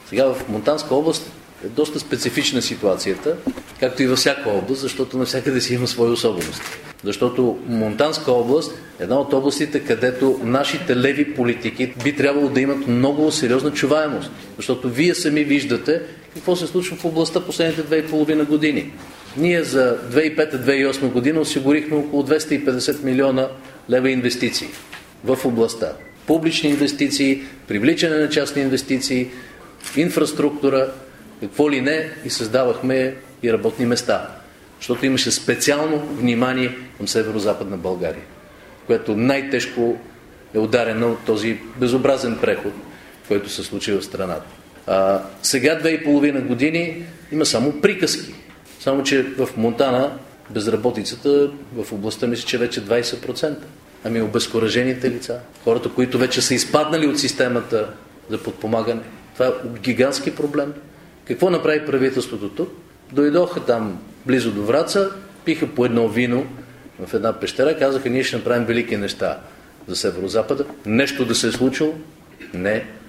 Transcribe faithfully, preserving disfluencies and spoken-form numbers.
Сега в Монтанска област е доста специфична ситуацията, както и във всяка област, защото навсякъде си има свои особености. Защото Монтанска област е една от областите, където нашите леви политики би трябвало да имат много сериозна чуваемост. Защото вие сами виждате какво се случва в областта последните две и половина години. Ние за две хиляди и пета - две хиляди и осма година осигурихме около двеста и петдесет милиона лева инвестиции в областта. Публични инвестиции, привличане на частни инвестиции, инфраструктура, какво ли не, и създавахме и работни места. Защото имаше специално внимание към северо-западна България, което най-тежко е ударено от този безобразен преход, който се случи в страната. А, сега две и половина години има само приказки. Само че в Монтана безработицата в областта мисля, че вече двайсет процента. Ами обезкуражените лица, хората, които вече са изпаднали от системата за подпомагане. Това е гигантски проблем. Какво направи правителството тук? Дойдоха там близо до Враца, пиха по едно вино в една пещера, казаха, ние ще направим велики неща за Северо-Запада. Нещо да се е случило? Не.